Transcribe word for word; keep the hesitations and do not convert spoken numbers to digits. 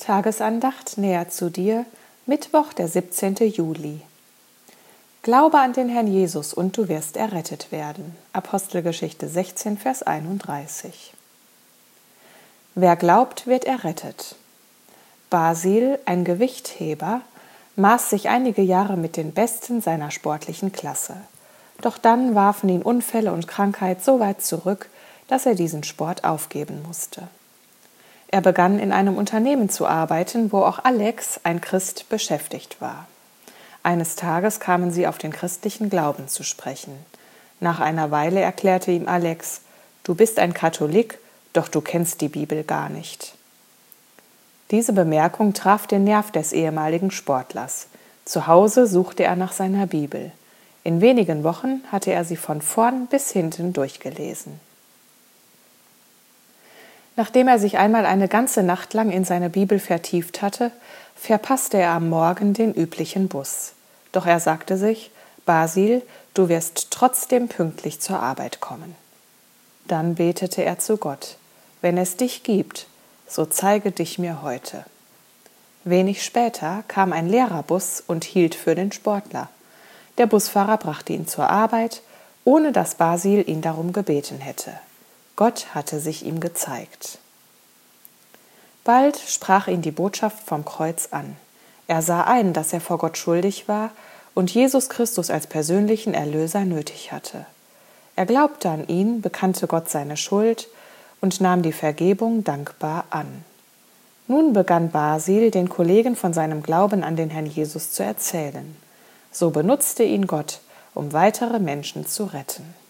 Tagesandacht näher zu dir, Mittwoch, der siebzehnten Juli. Glaube an den Herrn Jesus und du wirst errettet werden. Apostelgeschichte sechzehn, Vers einunddreißig. Wer glaubt, wird errettet. Basil, ein Gewichtheber, maß sich einige Jahre mit den Besten seiner sportlichen Klasse. Doch dann warfen ihn Unfälle und Krankheit so weit zurück, dass er diesen Sport aufgeben musste. Er begann in einem Unternehmen zu arbeiten, wo auch Alex, ein Christ, beschäftigt war. Eines Tages kamen sie auf den christlichen Glauben zu sprechen. Nach einer Weile erklärte ihm Alex: »Du bist ein Katholik, doch du kennst die Bibel gar nicht.« Diese Bemerkung traf den Nerv des ehemaligen Sportlers. Zu Hause suchte er nach seiner Bibel. In wenigen Wochen hatte er sie von vorn bis hinten durchgelesen. Nachdem er sich einmal eine ganze Nacht lang in seine Bibel vertieft hatte, verpasste er am Morgen den üblichen Bus. Doch er sagte sich: »Basil, du wirst trotzdem pünktlich zur Arbeit kommen.« Dann betete er zu Gott: »Wenn es dich gibt, so zeige dich mir heute.« Wenig später kam ein leerer Bus und hielt für den Sportler. Der Busfahrer brachte ihn zur Arbeit, ohne dass Basil ihn darum gebeten hätte. Gott hatte sich ihm gezeigt. Bald sprach ihn die Botschaft vom Kreuz an. Er sah ein, dass er vor Gott schuldig war und Jesus Christus als persönlichen Erlöser nötig hatte. Er glaubte an ihn, bekannte Gott seine Schuld und nahm die Vergebung dankbar an. Nun begann Basil, den Kollegen von seinem Glauben an den Herrn Jesus zu erzählen. So benutzte ihn Gott, um weitere Menschen zu retten.